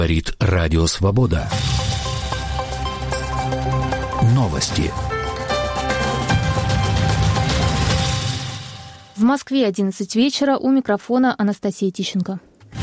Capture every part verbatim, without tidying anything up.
Говорит Радио Свобода. Новости. В Москве одиннадцать вечера, у микрофона Анастасия Тищенко.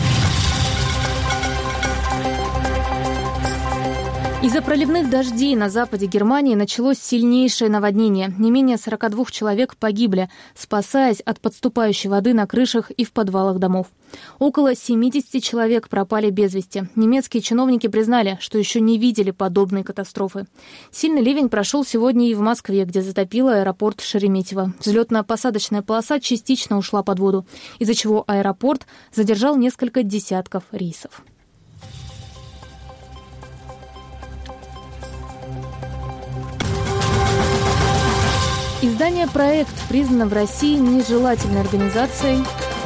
Из-за проливных дождей на западе Германии началось сильнейшее наводнение. Не менее сорок два человек погибли, спасаясь от подступающей воды на крышах и в подвалах домов. Около семьдесят человек пропали без вести. Немецкие чиновники признали, что еще не видели подобной катастрофы. Сильный ливень прошел сегодня и в Москве, где затопило аэропорт Шереметьево. Взлетно-посадочная полоса частично ушла под воду, из-за чего аэропорт задержал несколько десятков рейсов. Издание «Проект» признано в России нежелательной организацией.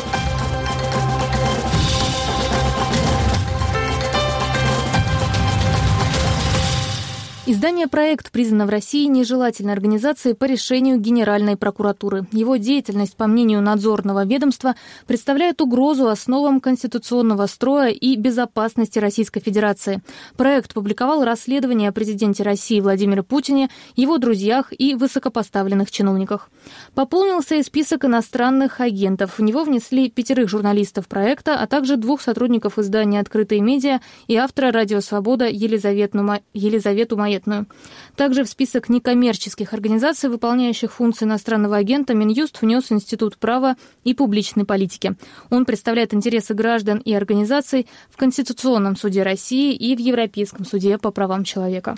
Издание «Проект» признано в России нежелательной организацией по решению Генеральной прокуратуры. Его деятельность, по мнению надзорного ведомства, представляет угрозу основам конституционного строя и безопасности Российской Федерации. «Проект» публиковал расследование о президенте России Владимире Путине, его друзьях и высокопоставленных чиновниках. Пополнился и список иностранных агентов. В него внесли пятерых журналистов «Проекта», а также двух сотрудников издания «Открытые медиа» и автора «Радио Свобода» Елизавету, Ма... Елизавету Маетную. Также в список некоммерческих организаций, выполняющих функции иностранного агента, Минюст внес Институт права и публичной политики. Он представляет интересы граждан и организаций в Конституционном суде России и в Европейском суде по правам человека.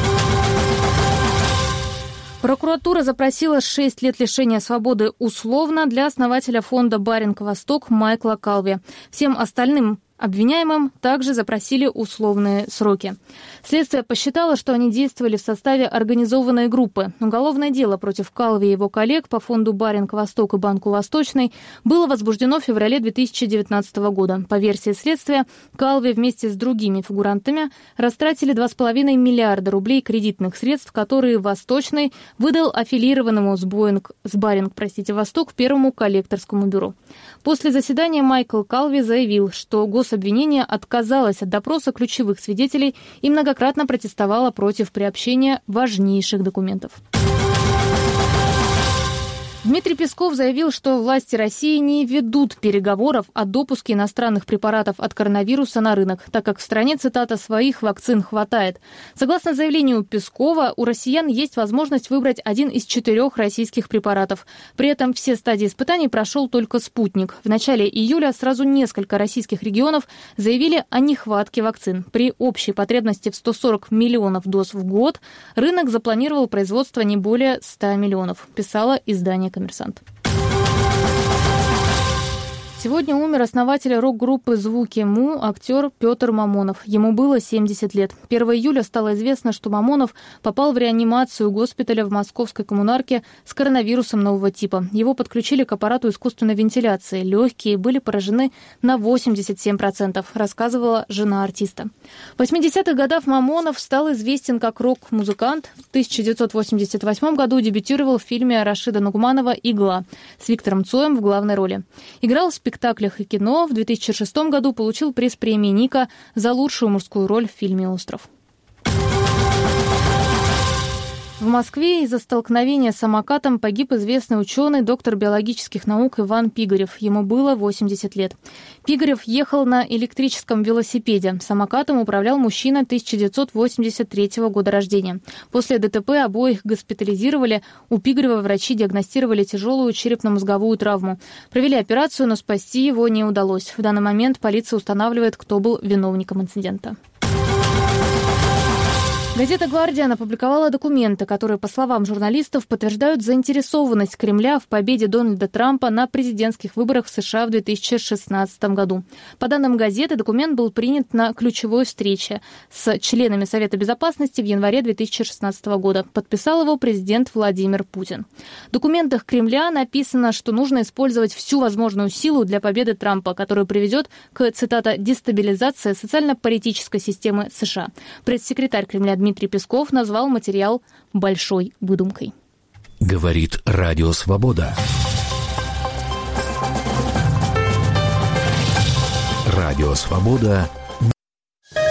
Прокуратура запросила шесть лет лишения свободы условно для основателя фонда «Баринг-Восток» Майкла Калви. Всем остальным обвиняемым также запросили условные сроки. Следствие посчитало, что они действовали в составе организованной группы. Уголовное дело против Калви и его коллег по фонду «Баринг-Восток» и Банку Восточный было возбуждено в феврале две тысячи девятнадцатого года. По версии следствия, Калви вместе с другими фигурантами растратили два с половиной миллиарда рублей кредитных средств, которые Восточный выдал аффилированному с, Боинг, с Баринг, простите, Восток первому коллекторскому бюро. После заседания Майкл Калви заявил, что гособвинение отказалось от допроса ключевых свидетелей и многократно протестовало против приобщения важнейших документов. Дмитрий Песков заявил, что власти России не ведут переговоров о допуске иностранных препаратов от коронавируса на рынок, так как в стране, цитата, «своих вакцин хватает». Согласно заявлению Пескова, у россиян есть возможность выбрать один из четырех российских препаратов. При этом все стадии испытаний прошел только «Спутник». В начале июля сразу несколько российских регионов заявили о нехватке вакцин. При общей потребности в сто сорок миллионов доз в год рынок запланировал производство не более ста миллионов, писало издание «Коммерсант». Сегодня умер основатель рок-группы «Звуки Му», актер Петр Мамонов. Ему было семьдесят лет. первого июля стало известно, что Мамонов попал в реанимацию госпиталя в Московской коммунарке с коронавирусом нового типа. Его подключили к аппарату искусственной вентиляции. Легкие были поражены на восемьдесят семь процентов, рассказывала жена артиста. В восьмидесятых годах Мамонов стал известен как рок-музыкант. В тысяча девятьсот восемьдесят восьмом году дебютировал в фильме Рашида Нугманова «Игла» с Виктором Цоем в главной роли. Играл в спектаклях спектаклях и кино. В две тысячи шестом году получил приз премии Ника за лучшую мужскую роль в фильме «Остров». В Москве из-за столкновения с самокатом погиб известный ученый, доктор биологических наук Иван Пигарев. Ему было восемьдесят лет. Пигарев ехал на электрическом велосипеде. Самокатом управлял мужчина тысяча девятьсот восемьдесят третьего года рождения. После ДТП обоих госпитализировали. У Пигарева врачи диагностировали тяжелую черепно-мозговую травму. Провели операцию, но спасти его не удалось. В данный момент полиция устанавливает, кто был виновником инцидента. Газета «Гвардиан» опубликовала документы, которые, по словам журналистов, подтверждают заинтересованность Кремля в победе Дональда Трампа на президентских выборах в США в две тысячи шестнадцатом году. По данным газеты, документ был принят на ключевой встрече с членами Совета Безопасности в январе две тысячи шестнадцатого года. Подписал его президент Владимир Путин. В документах Кремля написано, что нужно использовать всю возможную силу для победы Трампа, которая приведет к, цитата, «дестабилизации социально-политической системы США». Пресс-секретарь Кремля Дмитрий Песков назвал материал «большой выдумкой». Говорит Радио Свобода. Радио Свобода.